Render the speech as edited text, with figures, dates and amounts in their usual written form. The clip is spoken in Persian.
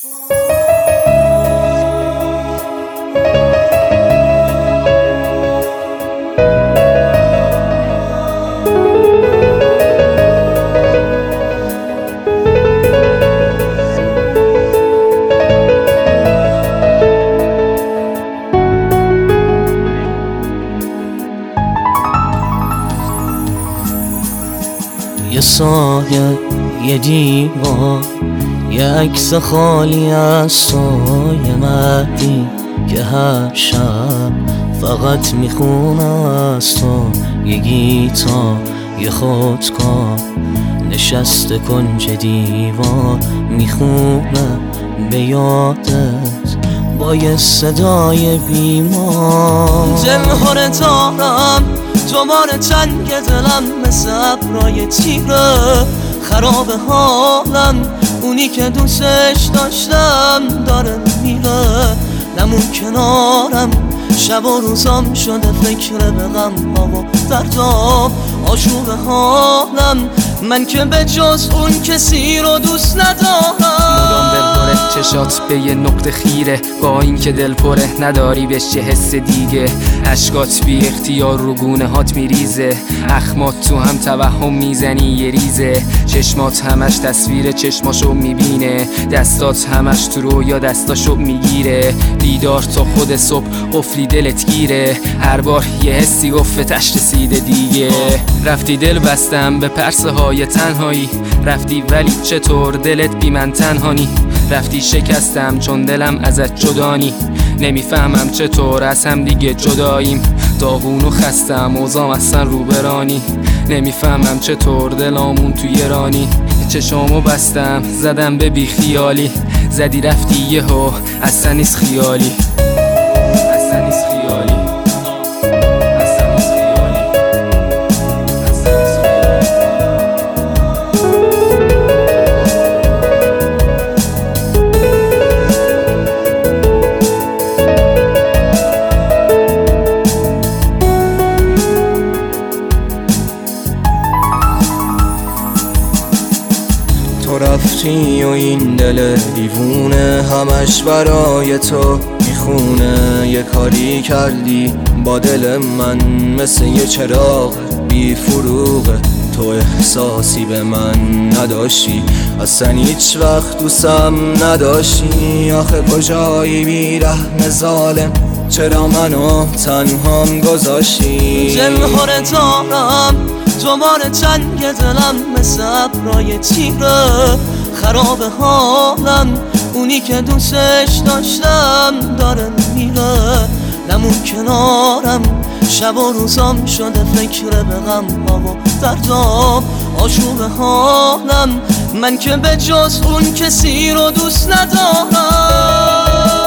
یه سایه، یه دیوار، یه عکس خالی از تو، یه مردی که هر شب فقط میخونه از تو، یه گیتار، یه خودکار نشسته کنج دیوار میخونه به یادت با یه صدای بیمار. دلهاره دارم دوباره تنگ دلم مثل ابرای تیره، خراب حالم اونی که دوستش داشتم داره میره، نمون کنارم شب و روزام شده فکر به غم ها و دردام، آشوب حالم من که به جز اون کسی رو دوست ندارم. مدام دلپره چشات به یه نقطه خیره، با این که دل پره نداری بهش یه حس دیگه، اشکات بی اختیار رو گونه هات میریزه، اخمات تو هم توهم میزنی یه ریزه، چشمات همش تصویر چشماشو میبینه، دستات همش تو رویا دستاشو میگیره، دیدار تا خود صبح قفلی دلت گیره، هر بار یه حسی گفتش رسیده دیگه. رفتی دل بستم به پرسه های تنهایی، رفتی ولی چطور دلت بی من تنهانی، رفتی شکستم چون دلم ازت جدانی، نمیفهمم چطور از هم دیگه جداییم، داغون و خستم اوزام اصلا رو برانی، نمیفهمم چطور دلامون توی رانی، چشامو بستم زدم به بی خیالی، زدی رفتی یهو اصلا نیست خیالی، اصلا نیست خیالی. تو رفتی و این دل دیوونه همش برای تو میخونه، یه کاری کردی با دل من مثل یه چراغ بی فروغه، تو احساسی به من نداشتی اصلا هیچ وقت دوستم نداشتی، آخه کجایی بی رحم ظالم چرا منو تنهام گذاشتی. دلهاره دارم دوباره تنگ دلم مثل ابرای تیره، خراب حالم اونی که دوستش داشتم داره میره، نمون کنارم شب و روزام شده فکر به غم ها و دردام، آشوب حالم من که به جز اون کسی رو دوست ندارم.